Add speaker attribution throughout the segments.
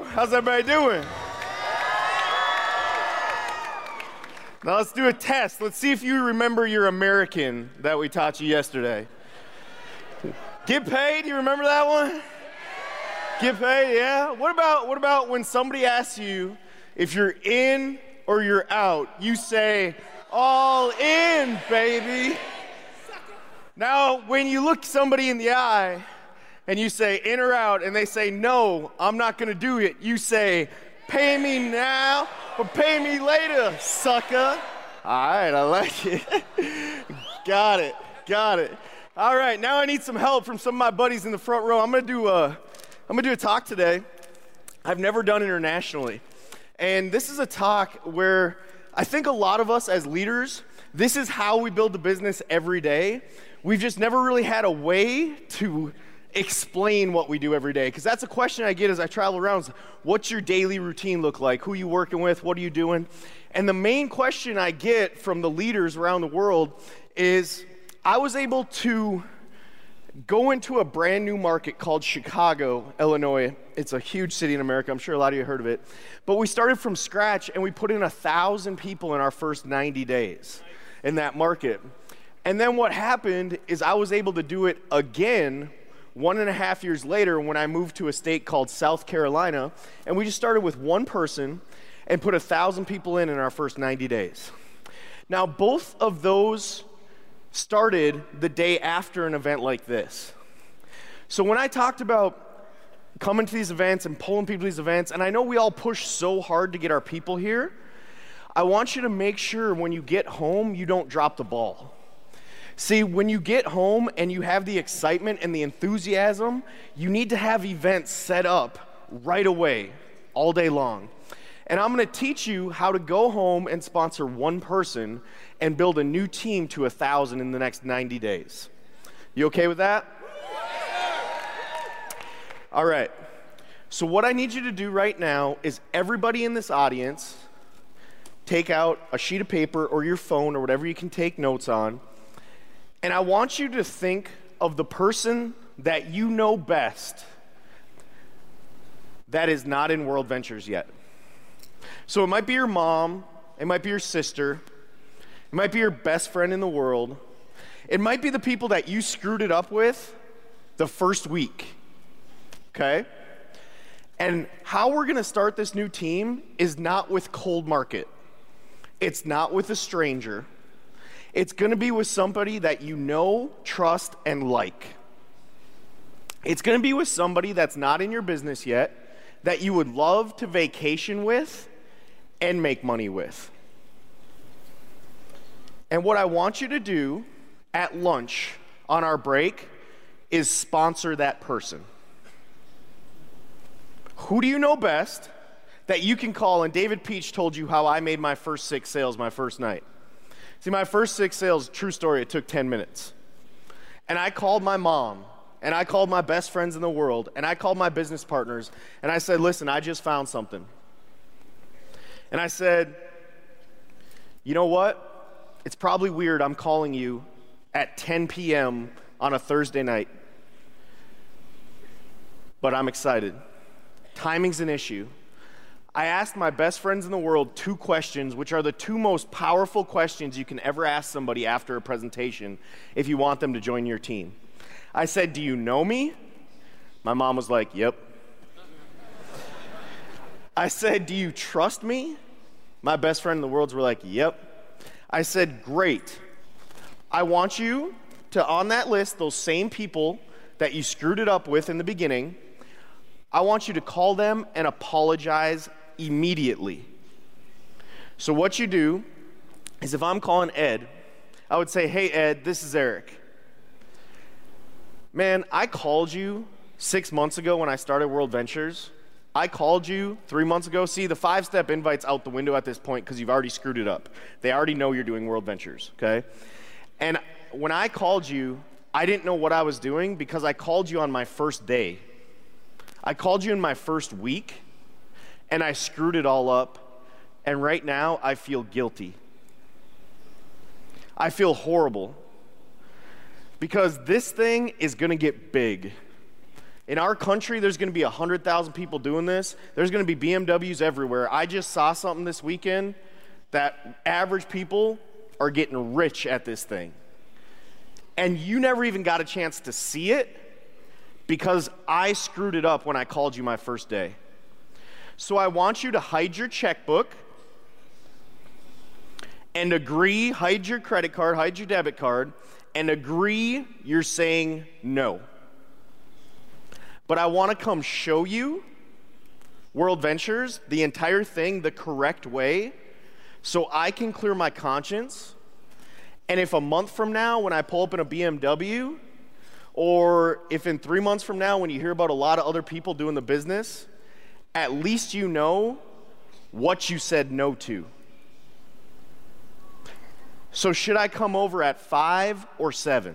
Speaker 1: How's everybody doing? Now let's do a test. Let's see if you remember your American that we taught you yesterday. Get paid, you remember that one? Get paid, yeah? What about when somebody asks you if you're in or you're out, you say, all in, baby. Now, when you look somebody in the eye and you say in or out and they say, no, I'm not gonna do it, you say, pay me now or pay me later, sucker. All right, I like it. Got it. All right, now I need some help from some of my buddies in the front row. I'm gonna do a talk today I've never done internationally. And this is a talk where I think a lot of us as leaders, this is how we build the business every day. We've just never really had a way to explain what we do every day. Because that's a question I get as I travel around. What's your daily routine look like? Who are you working with? What are you doing? And the main question I get from the leaders around the world is, I was able to go into a brand new market called Chicago, Illinois. It's a huge city in America. I'm sure a lot of you heard of it. But we started from scratch and we put in 1,000 people in our first 90 days in that market. And then what happened is I was able to do it again 1.5 years later when I moved to a state called South Carolina. And we just started with one person and put 1,000 people in our first 90 days. Now, both of those started the day after an event like this. So when I talked about coming to these events and pulling people to these events, and I know we all push so hard to get our people here, I want you to make sure when you get home, you don't drop the ball. See, when you get home and you have the excitement and the enthusiasm, you need to have events set up right away, all day long. And I'm gonna teach you how to go home and sponsor one person and build a new team to 1,000 in the next 90 days. You okay with that? All right. So what I need you to do right now is everybody in this audience, take out a sheet of paper or your phone or whatever you can take notes on, and I want you to think of the person that you know best that is not in World Ventures yet. So it might be your mom, it might be your sister, it might be your best friend in the world, it might be the people that you screwed it up with the first week, okay? And how we're gonna start this new team is not with cold market. It's not with a stranger. It's gonna be with somebody that you know, trust, and like. It's gonna be with somebody that's not in your business yet, that you would love to vacation with and make money with. And what I want you to do at lunch on our break is sponsor that person. Who do you know best that you can call? And David Peach told you how I made my first 6 sales my first night. See, my first 6 sales, true story, it took 10 minutes. And I called my mom, and I called my best friends in the world, and I called my business partners, and I said, listen, I just found something. And I said, you know what? It's probably weird I'm calling you at 10 p.m. on a Thursday night, but I'm excited. Timing's an issue. I asked my best friends in the world 2 questions, which are the 2 most powerful questions you can ever ask somebody after a presentation if you want them to join your team. I said, do you know me? My mom was like, yep. I said, do you trust me? My best friend in the world were like, yep. I said, great. I want you to, on that list, those same people that you screwed it up with in the beginning, I want you to call them and apologize immediately. So what you do is if I'm calling Ed, I would say, hey Ed, this is Eric. Man, I called you 6 months ago when I started World Ventures. I called you 3 months ago. See, the 5-step invite's out the window at this point because you've already screwed it up. They already know you're doing World Ventures, okay? And when I called you, I didn't know what I was doing because I called you on my first day. I called you in my first week, and I screwed it all up, and right now I feel guilty. I feel horrible because this thing is gonna get big. In our country, there's going to be 100,000 people doing this. There's going to be BMWs everywhere. I just saw something this weekend that average people are getting rich at this thing. And you never even got a chance to see it because I screwed it up when I called you my first day. So I want you to hide your checkbook and agree, hide your credit card, hide your debit card, and agree you're saying no. But I want to come show you, World Ventures, the entire thing the correct way so I can clear my conscience. And if a month from now when I pull up in a BMW, or if in 3 months from now when you hear about a lot of other people doing the business, at least you know what you said no to. So should I come over at 5 or 7?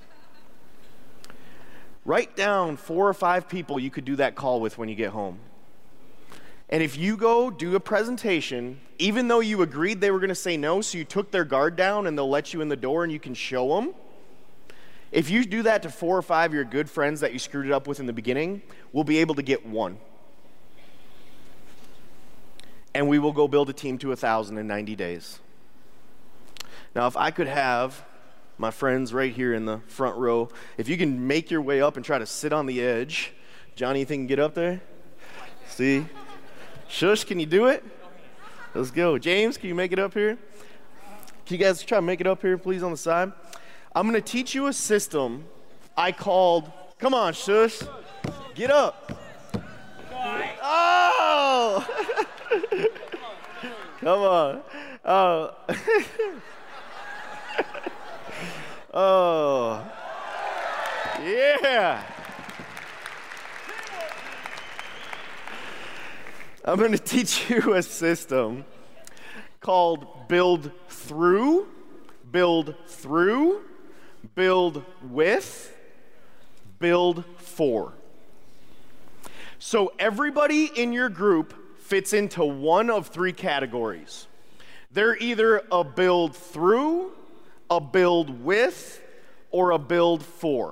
Speaker 1: Write down 4 or 5 people you could do that call with when you get home. And if you go do a presentation, even though you agreed they were going to say no, so you took their guard down and they'll let you in the door and you can show them, if you do that to 4 or 5 of your good friends that you screwed it up with in the beginning, we'll be able to get 1. And we will go build a team to 1,000 in 90 days. Now, if I could have my friends right here in the front row, if you can make your way up and try to sit on the edge. Johnny, you think you can get up there? See? Shush, can you do it? Let's go. James, can you make it up here? Can you guys try to make it up here, please, on the side? I'm going to teach you a system I called, come on, Shush. Get up. Oh! Come on. Oh. Oh. Yeah. I'm going to teach you a system called build through, build with, build for. So everybody in your group fits into one of 3 categories. They're either a build through, a build with, or a build for.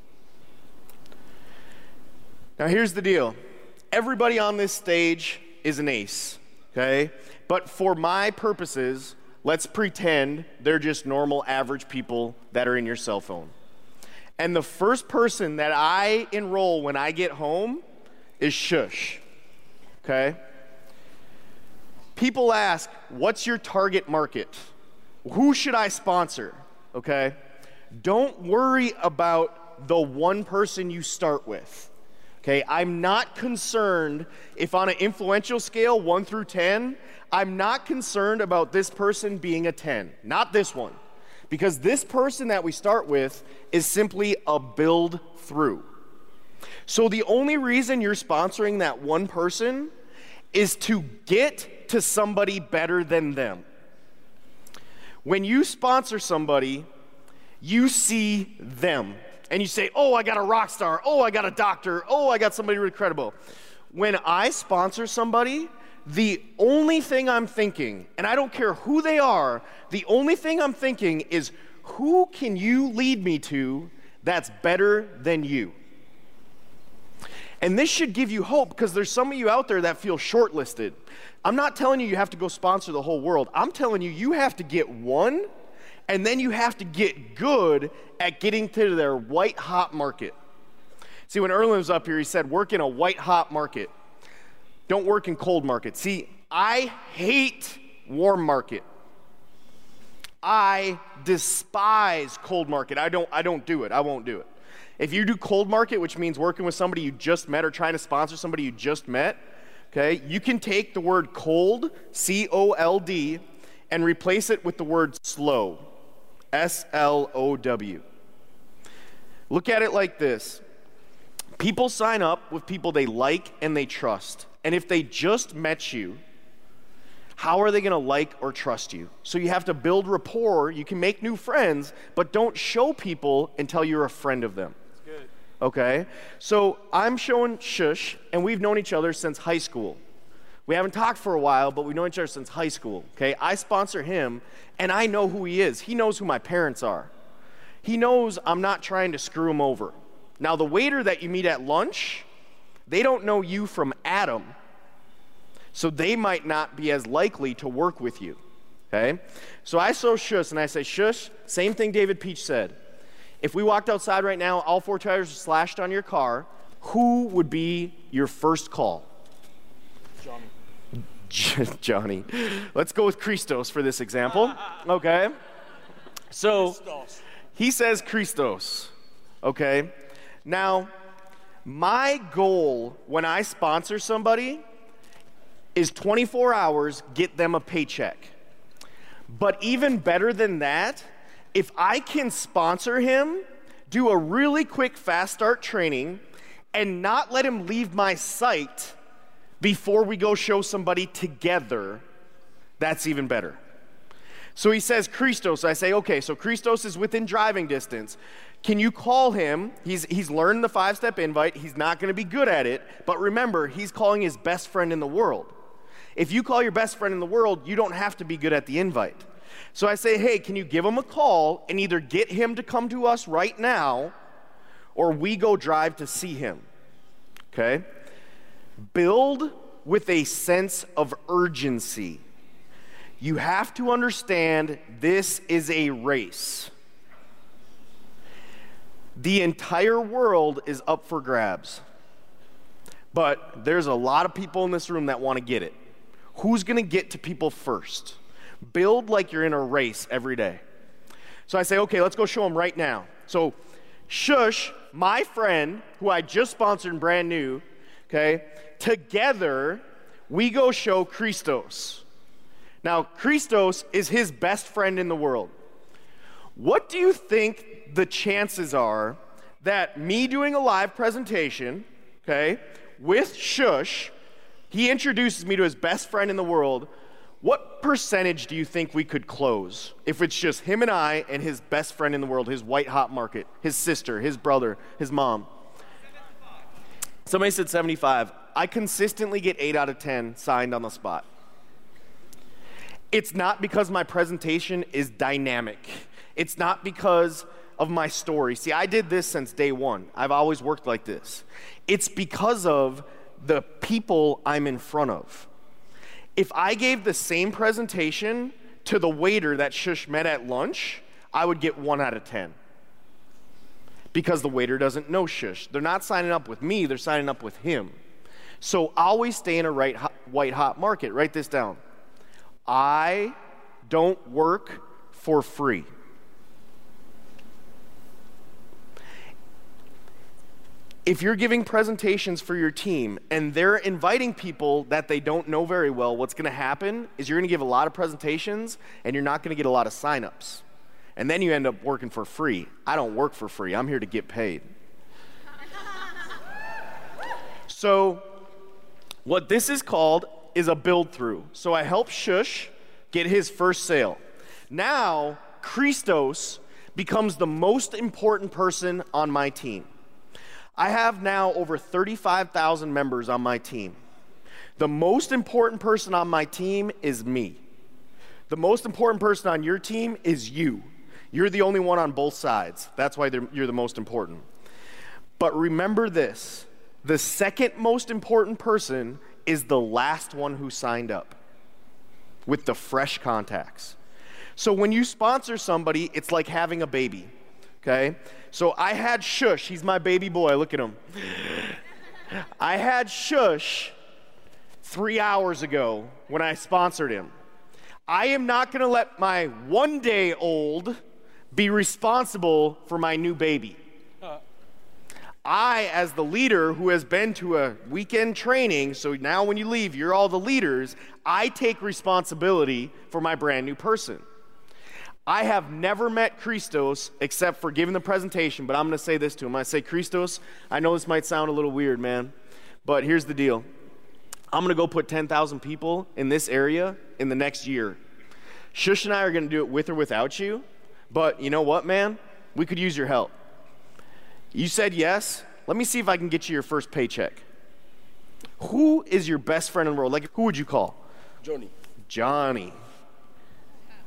Speaker 1: Now here's the deal. Everybody on this stage is an ace, okay? But for my purposes, let's pretend they're just normal average people that are in your cell phone. And the first person that I enroll when I get home is Shush, okay? People ask, what's your target market? Who should I sponsor, okay? Don't worry about the one person you start with, okay? I'm not concerned if on an influential scale, 1 through 10, I'm not concerned about this person being a 10, not this one. Because this person that we start with is simply a build through. So the only reason you're sponsoring that one person is to get to somebody better than them. When you sponsor somebody, you see them. And you say, oh, I got a rock star. Oh, I got a doctor. Oh, I got somebody really credible. When I sponsor somebody, the only thing I'm thinking, and I don't care who they are, the only thing I'm thinking is, who can you lead me to that's better than you? And this should give you hope, because there's some of you out there that feel shortlisted. I'm not telling you you have to go sponsor the whole world. I'm telling you, you have to get one, and then you have to get good at getting to their white hot market. See, when Erlen was up here, he said, work in a white hot market. Don't work in cold market. See, I hate warm market. I despise cold market. I don't do it. I won't do it. If you do cold market, which means working with somebody you just met or trying to sponsor somebody you just met, okay, you can take the word cold, C-O-L-D, and replace it with the word slow, S-L-O-W. Look at it like this. People sign up with people they like and they trust. And if they just met you, how are they going to like or trust you? So you have to build rapport. You can make new friends, but don't show people until you're a friend of them. That's good. Okay? So I'm showing Shush, and we've known each other since high school. We haven't talked for a while, but we've known each other since high school. Okay? I sponsor him, and I know who he is. He knows who my parents are. He knows I'm not trying to screw him over. Now, the waiter that you meet at lunch, they don't know you from Adam, so they might not be as likely to work with you, okay? So I show Shush, and I say, Shush, same thing David Peach said. If we walked outside right now, all 4 tires are slashed on your car, who would be your first call? Johnny. Let's go with Christos for this example, okay? So he says Christos, okay? Now, my goal when I sponsor somebody is 24 hours, get them a paycheck. But even better than that, if I can sponsor him, do a really quick fast start training, and not let him leave my site before we go show somebody together, that's even better. So he says Christos. I say, okay, so Christos is within driving distance. Can you call him? He's learned the 5-step invite. He's not going to be good at it, but remember, he's calling his best friend in the world. If you call your best friend in the world, you don't have to be good at the invite. So I say, hey, can you give him a call and either get him to come to us right now, or we go drive to see him, okay? Build with a sense of urgency. You have to understand this is a race. The entire world is up for grabs. But there's a lot of people in this room that want to get it. Who's going to get to people first? Build like you're in a race every day. So I say, okay, let's go show them right now. So Shush, my friend, who I just sponsored and brand new, okay, together we go show Christos. Now, Christos is his best friend in the world. What do you think the chances are that me doing a live presentation, okay, with Shush, he introduces me to his best friend in the world, what percentage do you think we could close if it's just him and I and his best friend in the world, his white hot market, his sister, his brother, his mom? Somebody said 75. I consistently get 8 out of 10 signed on the spot. It's not because my presentation is dynamic. It's not because of my story. See, I did this since day one. I've always worked like this. It's because of the people I'm in front of. If I gave the same presentation to the waiter that Shush met at lunch, I would get 1 out of 10. Because the waiter doesn't know Shush. They're not signing up with me, they're signing up with him. So always stay in a white hot market. Write this down. I don't work for free. If you're giving presentations for your team and they're inviting people that they don't know very well, what's going to happen is you're going to give a lot of presentations and you're not going to get a lot of signups. And then you end up working for free. I don't work for free. I'm here to get paid. So what this is called is a build through. So I help Shush get his first sale. Now, Christos becomes the most important person on my team. I have now over 35,000 members on my team. The most important person on my team is me. The most important person on your team is you. You're the only one on both sides. That's why you're the most important. But remember this, the second most important person is the last one who signed up with the fresh contacts. So when you sponsor somebody, it's like having a baby, okay? So I had Shush, he's my baby boy, look at him. I had Shush 3 hours ago when I sponsored him. I am not gonna let my 1-day-old be responsible for my new baby. I, as the leader who has been to a weekend training, so now when you leave, you're all the leaders, I take responsibility for my brand new person. I have never met Christos except for giving the presentation, but I'm going to say this to him. I say, Christos, I know this might sound a little weird, man, but here's the deal. I'm going to go put 10,000 people in this area in the next year. Shush and I are going to do it with or without you, but you know what, man? We could use your help. You said yes. Let me see if I can get you your first paycheck. Who is your best friend in the world? Like, who would you call? Johnny.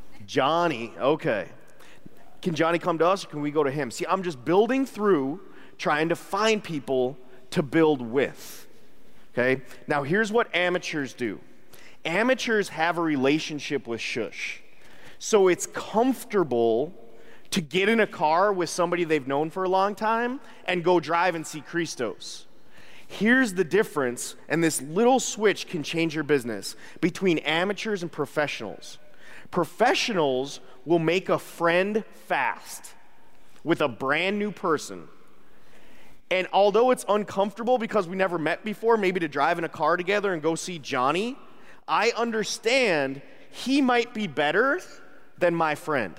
Speaker 1: Johnny, okay. Can Johnny come to us or can we go to him? See, I'm just building through trying to find people to build with. Okay? Now, here's what amateurs do. Amateurs have a relationship with Shush. So it's comfortable to get in a car with somebody they've known for a long time and go drive and see Christos. Here's the difference, and this little switch can change your business, between amateurs and professionals. Professionals will make a friend fast with a brand new person. And although it's uncomfortable because we never met before, maybe to drive in a car together and go see Johnny, I understand he might be better than my friend.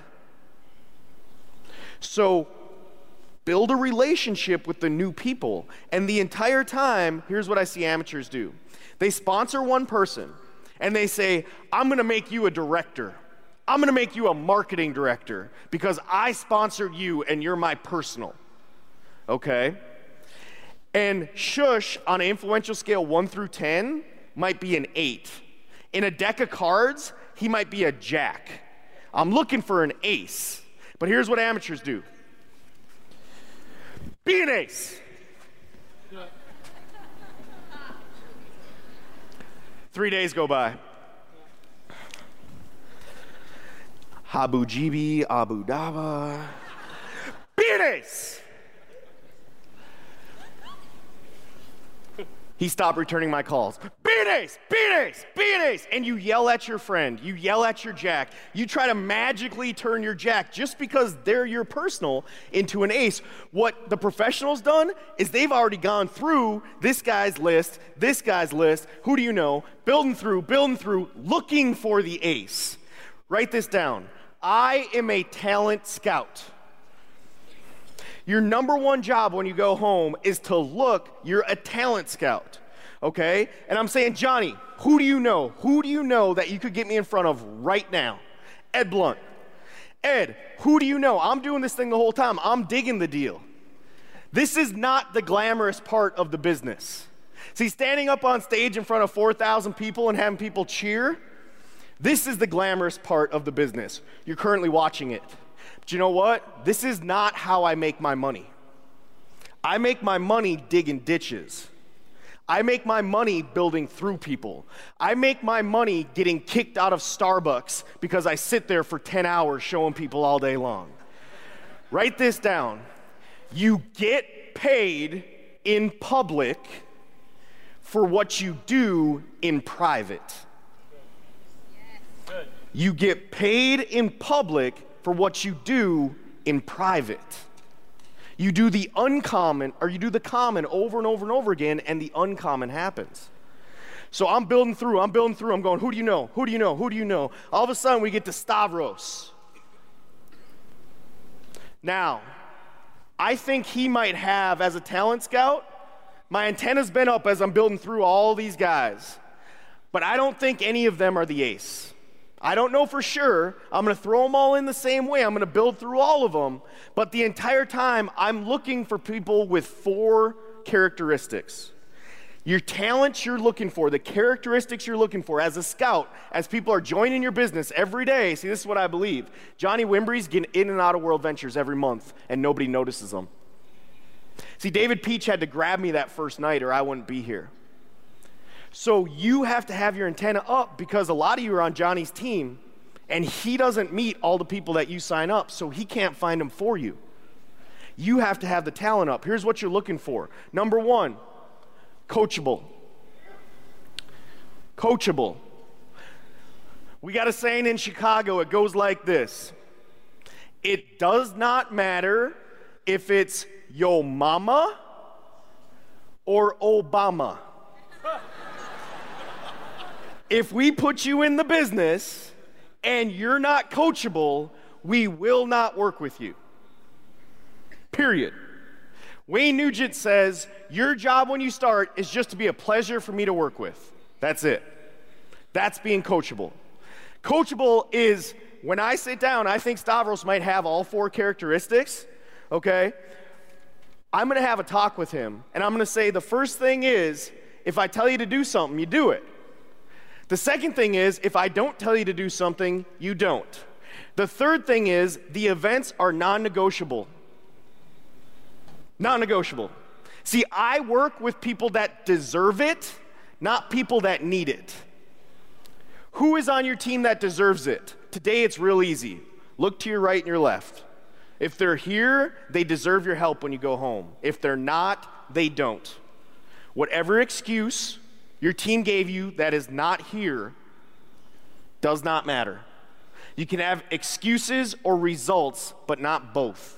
Speaker 1: So build a relationship with the new people. And the entire time, here's what I see amateurs do. They sponsor one person, and they say, I'm going to make you a director. I'm going to make you a marketing director because I sponsored you and you're my personal. Okay? And Shush, on an influential scale 1 through 10, might be an 8. In a deck of cards, he might be a jack. I'm looking for an ace. But here's what amateurs do. Be an ace. 3 days go by. Abu Jibi, Abu Daba. Be an ace. He stopped returning my calls. Be an ace, be an ace, be an ace. And you yell at your friend, you yell at your jack. You try to magically turn your jack just because they're your personal into an ace. What the professional's done is they've already gone through this guy's list, who do you know, building through, looking for the ace. Write this down. I am a talent scout. Your number one job when you go home is to look, you're a talent scout, okay? And I'm saying, Johnny, who do you know? Who do you know that you could get me in front of right now? Ed Blunt. Ed, who do you know? I'm doing this thing the whole time. I'm digging the deal. This is not the glamorous part of the business. See, standing up on stage in front of 4,000 people and having people cheer, this is the glamorous part of the business. You're currently watching it. But you know what? This is not how I make my money. I make my money digging ditches. I make my money building through people. I make my money getting kicked out of Starbucks because I sit there for 10 hours showing people all day long. Write this down. You get paid in public for what you do in private. You get paid in public for what you do in private. You do the uncommon, or you do the common over and over and over again, and the uncommon happens. So I'm building through, I'm going, who do you know? Who do you know? Who do you know? All of a sudden, we get to Stavros. Now, I think he might have, as a talent scout, my antenna's been up as I'm building through all these guys. But I don't think any of them are the ace. I don't know for sure. I'm going to throw them all in the same way. I'm going to build through all of them. But the entire time, I'm looking for people with 4 characteristics. Your talents you're looking for, the characteristics you're looking for as a scout, as people are joining your business every day. See, this is what I believe. Johnny Wimbrey's getting in and out of World Ventures every month, and nobody notices them. See, David Peach had to grab me that first night, or I wouldn't be here. So you have to have your antenna up because a lot of you are on Johnny's team, and he doesn't meet all the people that you sign up, so he can't find them for you. You have to have the talent up. Here's what you're looking for. Number 1, coachable. Coachable. We got a saying in Chicago, it goes like this. It does not matter if it's yo mama or Obama. If we put you in the business and you're not coachable, we will not work with you. Period. Wayne Nugent says, your job when you start is just to be a pleasure for me to work with. That's it. That's being coachable. Coachable is when I sit down, I think Stavros might have all 4 characteristics, okay? I'm going to have a talk with him, and I'm going to say the first thing is, if I tell you to do something, you do it. The second thing is, if I don't tell you to do something, you don't. The third thing is, the events are non-negotiable. Non-negotiable. See, I work with people that deserve it, not people that need it. Who is on your team that deserves it? Today it's real easy. Look to your right and your left. If they're here, they deserve your help when you go home. If they're not, they don't. Whatever excuse your team gave you that is not here does not matter. You can have excuses or results, but not both.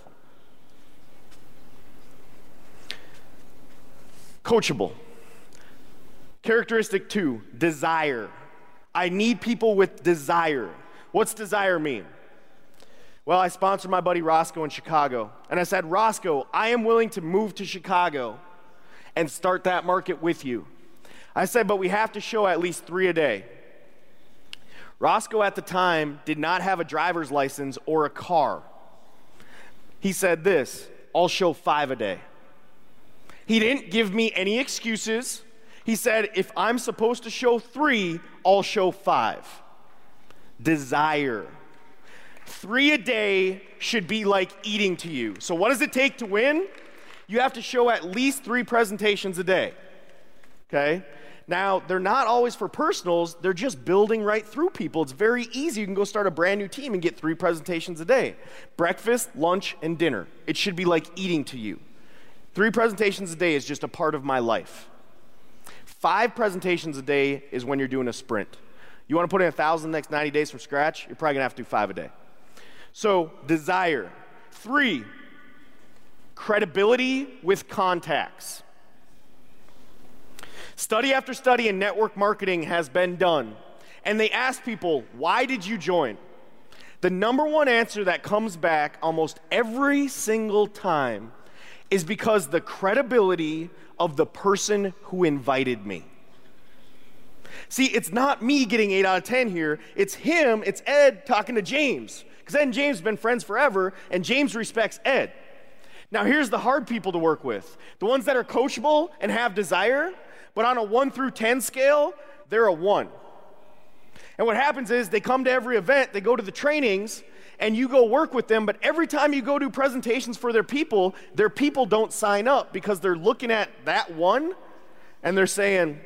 Speaker 1: Coachable. Characteristic 2, desire. I need people with desire. What's desire mean? Well, I sponsored my buddy Roscoe in Chicago, and I said, Roscoe, I am willing to move to Chicago and start that market with you. I said, but we have to show at least 3 a day. Roscoe at the time did not have a driver's license or a car. He said this, I'll show 5 a day. He didn't give me any excuses. He said, if I'm supposed to show 3, I'll show 5. Desire. 3 a day should be like eating to you. So what does it take to win? You have to show at least 3 presentations a day. Okay? Now, they're not always for personals. They're just building right through people. It's very easy. You can go start a brand new team and get 3 presentations a day. Breakfast, lunch, and dinner. It should be like eating to you. 3 presentations a day is just a part of my life. 5 presentations a day is when you're doing a sprint. You want to put in 1,000 next 90 days from scratch? You're probably going to have to do 5 a day. So, desire. 3, credibility with contacts. Study after study in network marketing has been done, and they ask people, why did you join? The number one answer that comes back almost every single time is because the credibility of the person who invited me. See, it's not me getting 8 out of 10 here. It's him, it's Ed talking to James. Because Ed and James have been friends forever, and James respects Ed. Now, here's the hard people to work with. The ones that are coachable and have desire, but on a 1 through 10 scale, they're a 1. And what happens is they come to every event, they go to the trainings, and you go work with them, but every time you go do presentations for their people don't sign up because they're looking at that 1 and they're saying,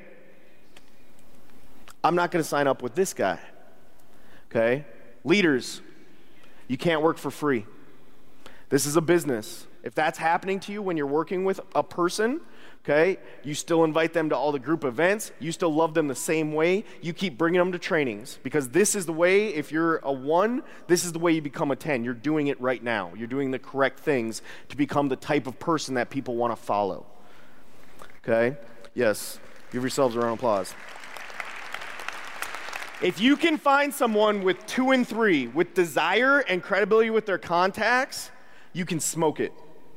Speaker 1: I'm not going to sign up with this guy. Okay? Leaders, you can't work for free. This is a business. If that's happening to you when you're working with a person, okay, you still invite them to all the group events. You still love them the same way. You keep bringing them to trainings because this is the way, if you're a 1, this is the way you become a 10. You're doing it right now. You're doing the correct things to become the type of person that people want to follow. Okay? Yes. Give yourselves a round of applause. If you can find someone with 2 and 3, with desire and credibility with their contacts, you can smoke it.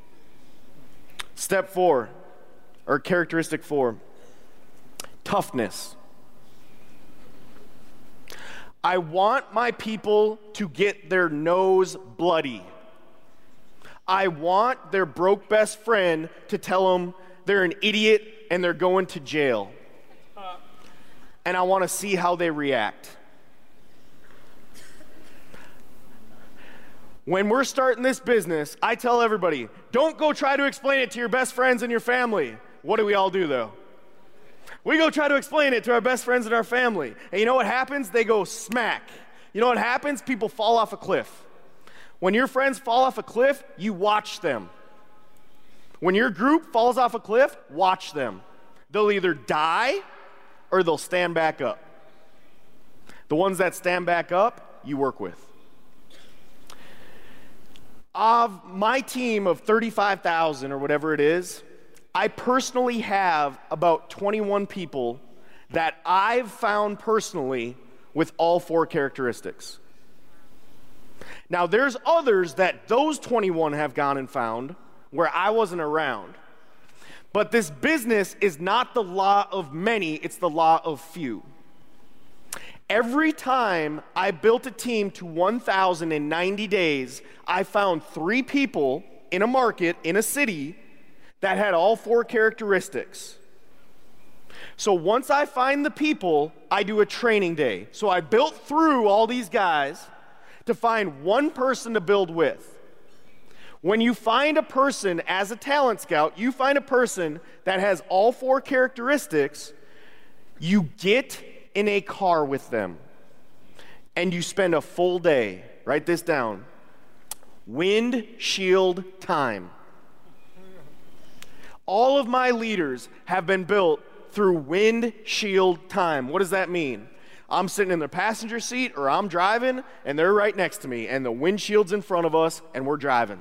Speaker 1: Step 4, or characteristic 4, toughness. I want my people to get their nose bloody. I want their broke best friend to tell them they're an idiot and they're going to jail. And I want to see how they react. When we're starting this business, I tell everybody, don't go try to explain it to your best friends and your family. What do we all do, though? We go try to explain it to our best friends and our family. And you know what happens? They go smack. You know what happens? People fall off a cliff. When your friends fall off a cliff, you watch them. When your group falls off a cliff, watch them. They'll either die or they'll stand back up. The ones that stand back up, you work with. Of my team of 35,000 or whatever it is, I personally have about 21 people that I've found personally with all 4 characteristics. Now, there's others that those 21 have gone and found where I wasn't around. But this business is not the law of many, it's the law of few. Every time I built a team to 1,000 in 90 days, I found 3 people in a market, in a city, that had all 4 characteristics. So once I find the people, I do a training day. So I built through all these guys to find one person to build with. When you find a person as a talent scout, you find a person that has all 4 characteristics, you get in a car with them and you spend a full day. Write this down. Windshield time. All of my leaders have been built through windshield time. What does that mean? I'm sitting in the passenger seat or I'm driving and they're right next to me and the windshield's in front of us and we're driving.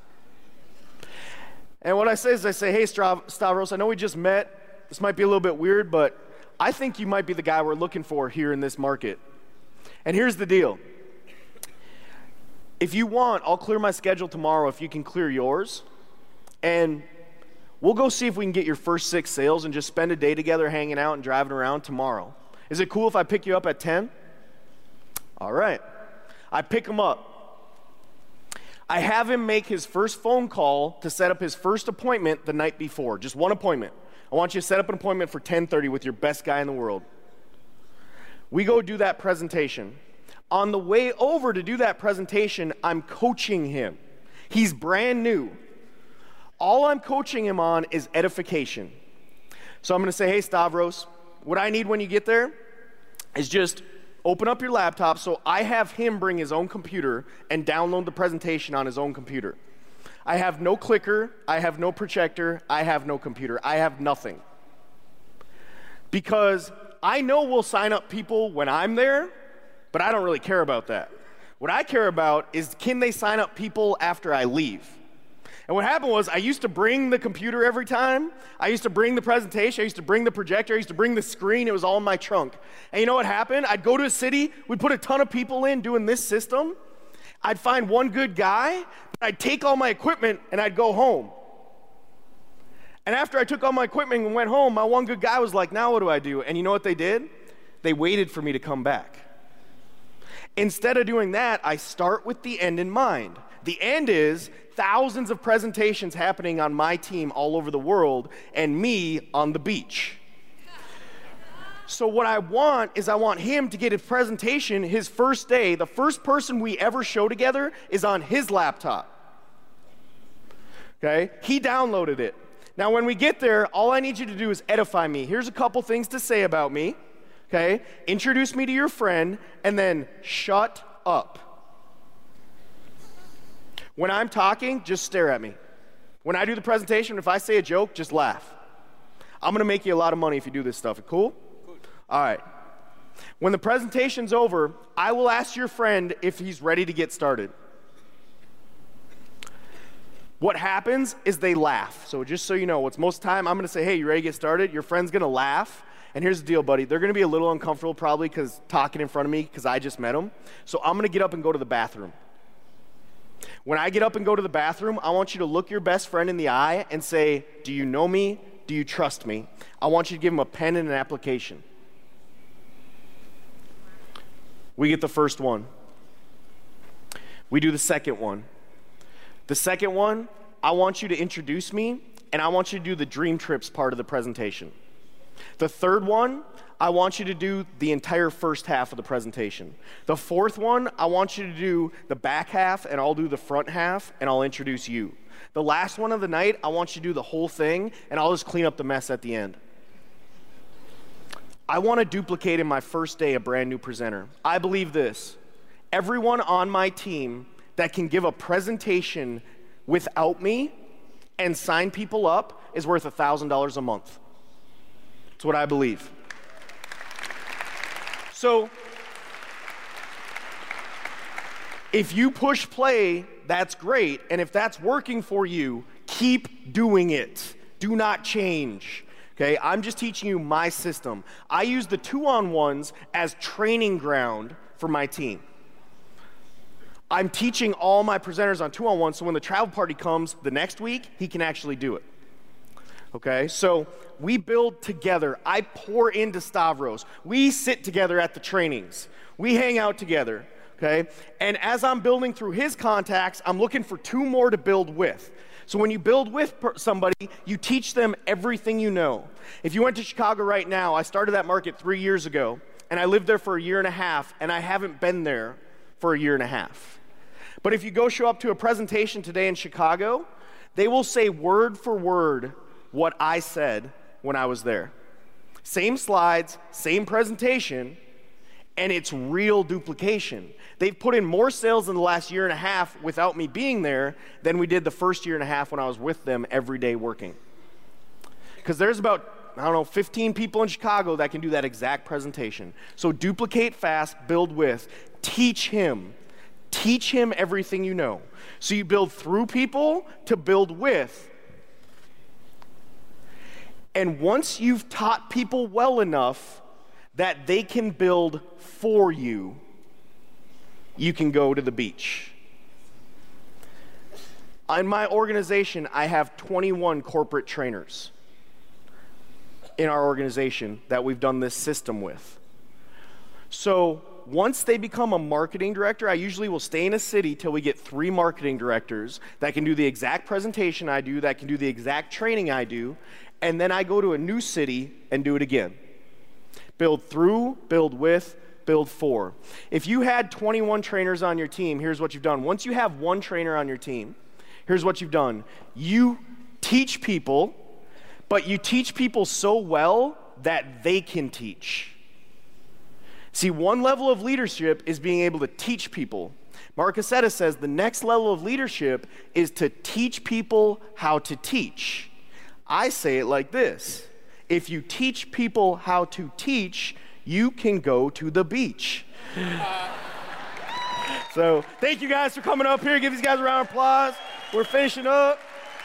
Speaker 1: And what I say is hey, Stavros, I know we just met. This might be a little bit weird, but I think you might be the guy we're looking for here in this market. And here's the deal. If you want, I'll clear my schedule tomorrow if you can clear yours. And we'll go see if we can get your first 6 sales and just spend a day together hanging out and driving around tomorrow. Is it cool if I pick you up at 10? All right. I pick him up. I have him make his first phone call to set up his first appointment the night before. Just one appointment. I want you to set up an appointment for 10:30 with your best guy in the world. We go do that presentation. On the way over to do that presentation, I'm coaching him. He's brand new. All I'm coaching him on is edification. So I'm going to say, hey, Stavros, what I need when you get there is just open up your laptop. So I have him bring his own computer and download the presentation on his own computer. I have no clicker. I have no projector. I have no computer. I have nothing. Because I know we'll sign up people when I'm there, but I don't really care about that. What I care about is, can they sign up people after I leave? And what happened was I used to bring the computer every time. I used to bring the presentation. I used to bring the projector. I used to bring the screen. It was all in my trunk. And you know what happened? I'd go to a city. We'd put a ton of people in doing this system. I'd find one good guy. I'd take all my equipment and I'd go home. And after I took all my equipment and went home, my one good guy was like, now what do I do? And you know what they did? They waited for me to come back. Instead of doing that, I start with the end in mind. The end is thousands of presentations happening on my team all over the world and me on the beach. So what I want is I want him to get his presentation his first day. The first person we ever show together is on his laptop. Okay? He downloaded it. Now when we get there, all I need you to do is edify me. Here's a couple things to say about me. Okay? Introduce me to your friend and then shut up. When I'm talking, just stare at me. When I do the presentation, if I say a joke, just laugh. I'm going to make you a lot of money if you do this stuff. Cool? Cool. All right. When the presentation's over, I will ask your friend if he's ready to get started. What happens is they laugh. So just so you know, what's most of the time, I'm going to say, hey, you ready to get started? Your friend's going to laugh. And here's the deal, buddy. They're going to be a little uncomfortable probably because talking in front of me because I just met them. So I'm going to get up and go to the bathroom. When I get up and go to the bathroom, I want you to look your best friend in the eye and say, do you know me? Do you trust me? I want you to give him a pen and an application. We get the first one. We do the second one. The second one, I want you to introduce me, and I want you to do the dream trips part of the presentation. The third one, I want you to do the entire first half of the presentation. The fourth one, I want you to do the back half, and I'll do the front half, and I'll introduce you. The last one of the night, I want you to do the whole thing, and I'll just clean up the mess at the end. I want to duplicate in my first day a brand new presenter. I believe this. Everyone on my team that can give a presentation without me and sign people up is worth $1,000 a month. That's what I believe. So, if you push play, that's great. And if that's working for you, keep doing it. Do not change. Okay? I'm just teaching you my system. I use the 2-on-1s as training ground for my team. I'm teaching all my presenters on 2-on-1, so when the travel party comes the next week, he can actually do it. Okay, so we build together. I pour into Stavros. We sit together at the trainings. We hang out together, okay? And as I'm building through his contacts, I'm looking for 2 more to build with. So when you build with somebody, you teach them everything you know. If you went to Chicago right now, I started that market 3 years ago, and I lived there for a year and a half, and I haven't been there for a year and a half. But if you go show up to a presentation today in Chicago, they will say word for word what I said when I was there. Same slides, same presentation, and it's real duplication. They've put in more sales in the last year and a half without me being there than we did the first year and a half when I was with them every day working. Because there's about, 15 people in Chicago that can do that exact presentation. So duplicate fast, build with, teach him. Teach him everything you know. So you build through people to build with. And once you've taught people well enough that they can build for you, you can go to the beach. In my organization, I have 21 corporate trainers in our organization that we've done this system with. So once they become a marketing director, I usually will stay in a city till we get 3 marketing directors that can do the exact presentation I do, that can do the exact training I do, and then I go to a new city and do it again. Build through, build with, build for. If you had 21 trainers on your team, here's what you've done. Once you have 1 trainer on your team, here's what you've done. You teach people, but you teach people so well that they can teach. See, one level of leadership is being able to teach people. Mark Casetta says the next level of leadership is to teach people how to teach. I say it like this: if you teach people how to teach, you can go to the beach. So thank you guys for coming up here. Give these guys a round of applause. We're finishing up.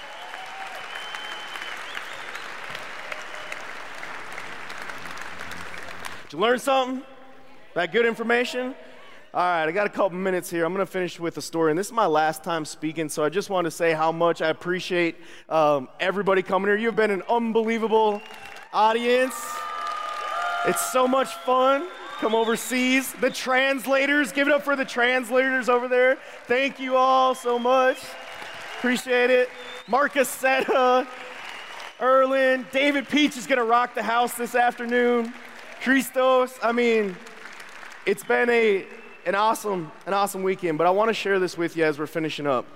Speaker 1: Did you learn something? That good information? All right, I got a couple minutes here. I'm going to finish with a story, and this is my last time speaking, so I just want to say how much I appreciate everybody coming here. You've been an unbelievable audience. It's so much fun. Come overseas. The translators, give it up for the translators over there. Thank you all so much. Appreciate it. Marcus Seta, Erlin, David Peach is going to rock the house this afternoon. Christos, it's been an awesome weekend, but I want to share this with you as we're finishing up.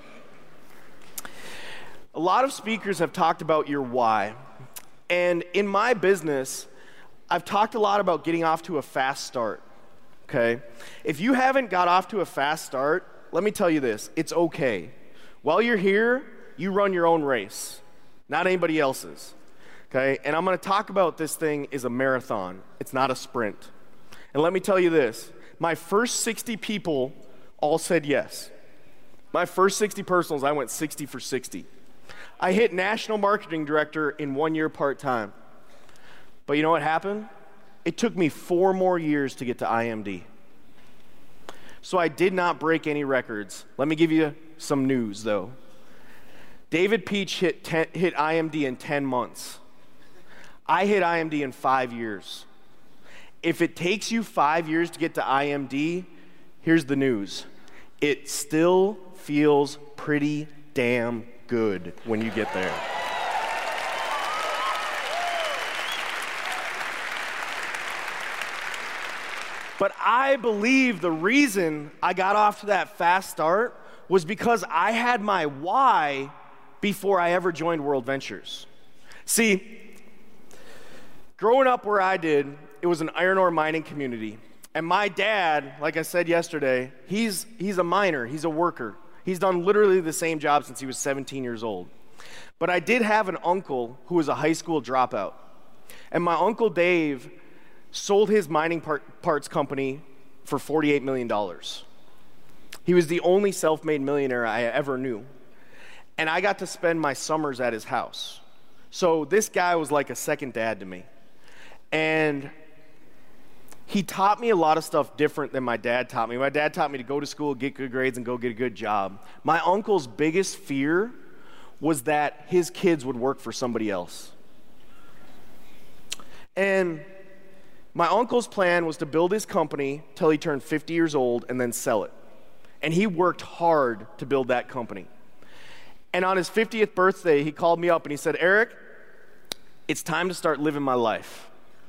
Speaker 1: A lot of speakers have talked about your why. And in my business, I've talked a lot about getting off to a fast start, okay? If you haven't got off to a fast start, let me tell you this, it's okay. While you're here, you run your own race, not anybody else's, okay? And I'm going to talk about this thing is a marathon. It's not a sprint. And let me tell you this, my first 60 people all said yes. My first 60 personals, I went 60 for 60. I hit national marketing director in 1 year part-time. But you know what happened? It took me 4 more years to get to IMD. So I did not break any records. Let me give you some news, though. David Peach hit IMD in 10 months. I hit IMD in 5 years. If it takes you 5 years to get to IMD, here's the news. It still feels pretty damn good when you get there. But I believe the reason I got off to that fast start was because I had my why before I ever joined World Ventures. See, growing up where I did, it was an iron ore mining community. And my dad, like I said yesterday, he's a miner, he's a worker. He's done literally the same job since he was 17 years old. But I did have an uncle who was a high school dropout. And my Uncle Dave sold his mining parts company for $48 million. He was the only self-made millionaire I ever knew. And I got to spend my summers at his house. So this guy was like a second dad to me. And he taught me a lot of stuff different than my dad taught me. My dad taught me to go to school, get good grades, and go get a good job. My uncle's biggest fear was that his kids would work for somebody else. And my uncle's plan was to build his company till he turned 50 years old and then sell it. And he worked hard to build that company. And on his 50th birthday, he called me up and he said, "Eric, it's time to start living my life."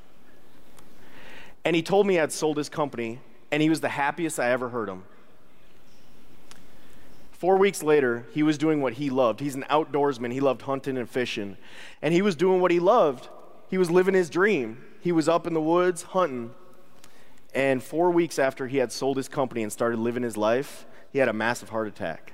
Speaker 1: And he told me he had sold his company, and he was the happiest I ever heard him. 4 weeks later, he was doing what he loved. He's an outdoorsman. He loved hunting and fishing. And he was doing what he loved. He was living his dream. He was up in the woods hunting. And 4 weeks after he had sold his company and started living his life, he had a massive heart attack.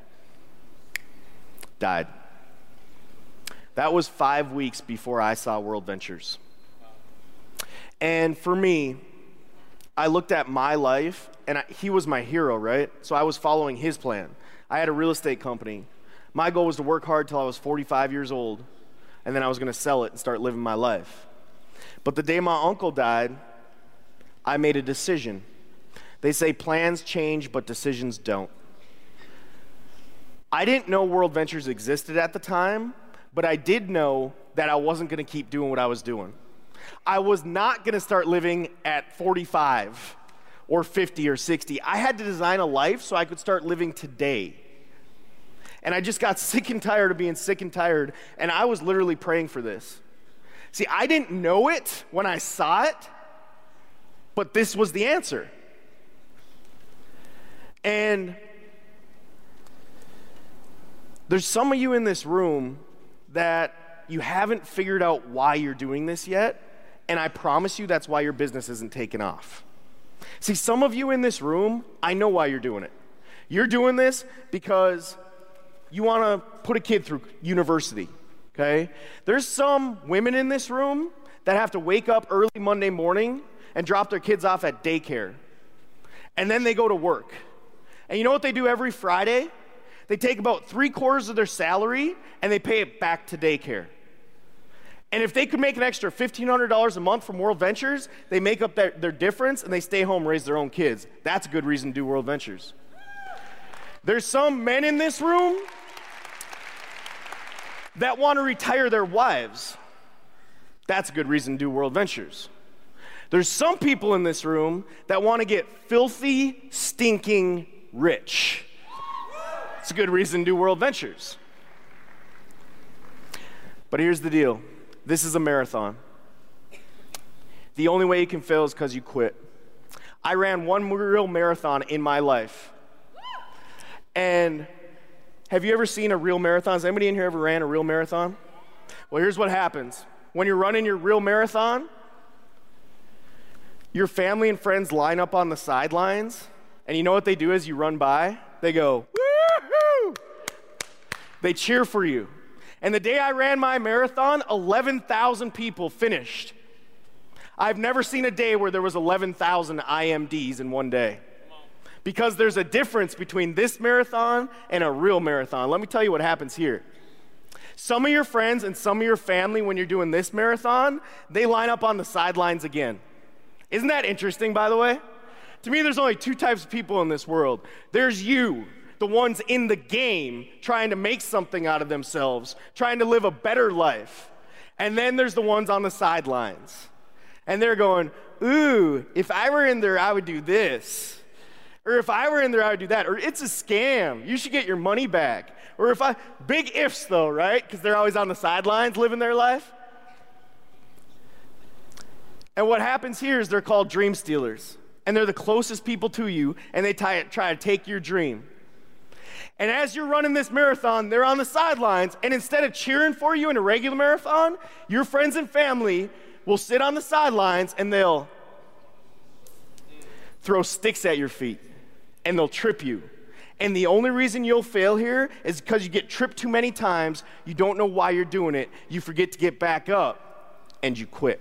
Speaker 1: Died. That was 5 weeks before I saw World Ventures. And for me, I looked at my life, and he was my hero, right? So I was following his plan. I had a real estate company. My goal was to work hard till I was 45 years old, and then I was going to sell it and start living my life. But the day my uncle died, I made a decision. They say plans change, but decisions don't. I didn't know World Ventures existed at the time, but I did know that I wasn't going to keep doing what I was doing. I was not going to start living at 45 or 50 or 60. I had to design a life so I could start living today. And I just got sick and tired of being sick and tired, and I was literally praying for this. See, I didn't know it when I saw it, but this was the answer. And there's some of you in this room that you haven't figured out why you're doing this yet, and I promise you that's why your business isn't taking off. See, some of you in this room, I know why you're doing it. You're doing this because you want to put a kid through university, okay? There's some women in this room that have to wake up early Monday morning and drop their kids off at daycare, and then they go to work. And you know what they do every Friday? They take about 3/4 of their salary and they pay it back to daycare. And if they could make an extra $1,500 a month from World Ventures, they make up their difference and they stay home, raise their own kids. That's a good reason to do World Ventures. There's some men in this room that want to retire their wives. That's a good reason to do World Ventures. There's some people in this room that want to get filthy, stinking rich. It's a good reason to do World Ventures. But here's the deal. This is a marathon. The only way you can fail is because you quit. I ran one real marathon in my life. And have you ever seen a real marathon? Has anybody in here ever ran a real marathon? Well, here's what happens. When you're running your real marathon, your family and friends line up on the sidelines, and you know what they do as you run by? They go, woo-hoo! They cheer for you. And the day I ran my marathon, 11,000 people finished. I've never seen a day where there was 11,000 IMDs in one day. Because there's a difference between this marathon and a real marathon. Let me tell you what happens here. Some of your friends and some of your family, when you're doing this marathon, they line up on the sidelines again. Isn't that interesting, by the way? To me, there's only two types of people in this world. There's you, the ones in the game trying to make something out of themselves, trying to live a better life. And then there's the ones on the sidelines. And they're going, ooh, if I were in there, I would do this. Or if I were in there, I would do that. Or it's a scam. You should get your money back. Or big ifs though, right? Because they're always on the sidelines living their life. And what happens here is they're called dream stealers. And they're the closest people to you, and they try to take your dream. And as you're running this marathon, they're on the sidelines, and instead of cheering for you in a regular marathon, your friends and family will sit on the sidelines and they'll throw sticks at your feet, and they'll trip you. And the only reason you'll fail here is because you get tripped too many times, you don't know why you're doing it, you forget to get back up, and you quit.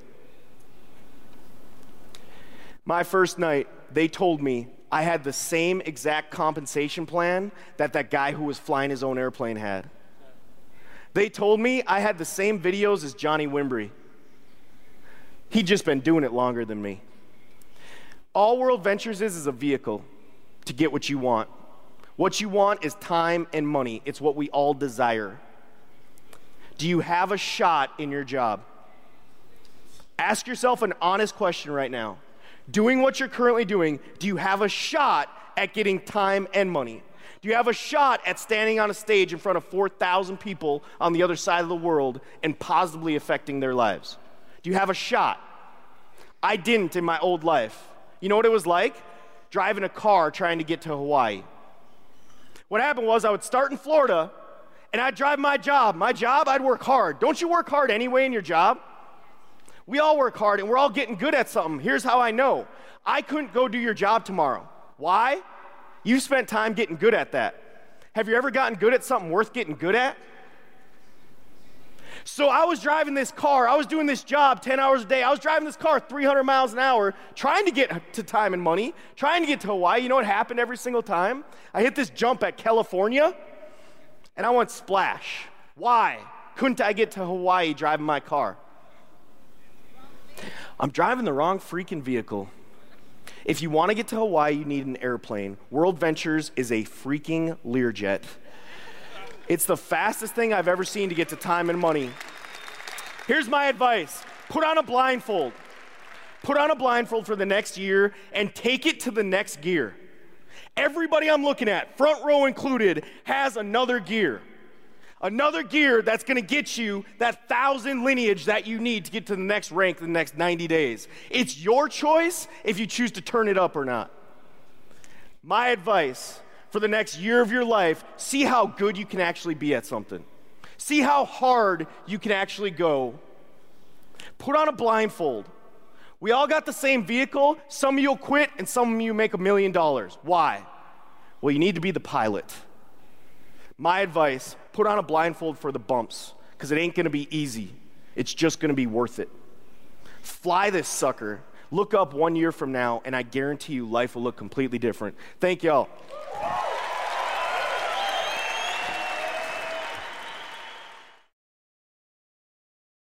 Speaker 1: My first night, they told me I had the same exact compensation plan that guy who was flying his own airplane had. They told me I had the same videos as Johnny Wimbrey. He'd just been doing it longer than me. All World Ventures is a vehicle to get what you want. What you want is time and money. It's what we all desire. Do you have a shot in your job? Ask yourself an honest question right now. Doing what you're currently doing, do you have a shot at getting time and money? Do you have a shot at standing on a stage in front of 4,000 people on the other side of the world and positively affecting their lives? Do you have a shot? I didn't in my old life. You know what it was like? Driving a car trying to get to Hawaii. What happened was I would start in Florida, and I'd drive my job. My job, I'd work hard. Don't you work hard anyway in your job? We all work hard, and we're all getting good at something. Here's how I know. I couldn't go do your job tomorrow. Why? You spent time getting good at that. Have you ever gotten good at something worth getting good at? So I was driving this car. I was doing this job 10 hours a day. I was driving this car 300 miles an hour, trying to get to time and money, trying to get to Hawaii. You know what happened every single time? I hit this jump at California, and I went splash. Why couldn't I get to Hawaii driving my car? I'm driving the wrong freaking vehicle. If you want to get to Hawaii, you need an airplane. World Ventures is a freaking Learjet. It's the fastest thing I've ever seen to get to time and money. Here's my advice. Put on a blindfold. Put on a blindfold for the next year and take it to the next gear. Everybody I'm looking at, front row included, has another gear. Another gear that's going to get you that 1,000 lineage that you need to get to the next rank in the next 90 days. It's your choice if you choose to turn it up or not. My advice for the next year of your life, see how good you can actually be at something. See how hard you can actually go. Put on a blindfold. We all got the same vehicle. Some of you'll quit and some of you make $1 million. Why? Well, you need to be the pilot. My advice, put on a blindfold for the bumps, because it ain't going to be easy. It's just going to be worth it. Fly this sucker. Look up 1 year from now, and I guarantee you life will look completely different. Thank y'all.